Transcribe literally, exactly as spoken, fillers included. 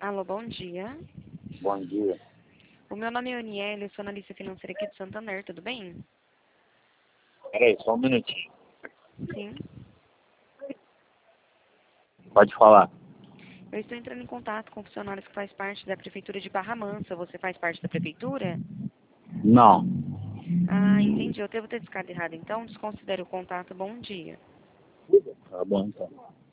Alô, bom dia. Bom dia. O meu nome é Aniele, eu sou analista financeira aqui do Santander, tudo bem? Peraí, só um minutinho. Sim. Pode falar. Eu estou entrando em contato com funcionários que faz parte da Prefeitura de Barra Mansa. Você faz parte da Prefeitura? Não. Ah, entendi. Eu devo ter ficado errado, então. Desconsidere o contato. Bom dia. Tá bom, então.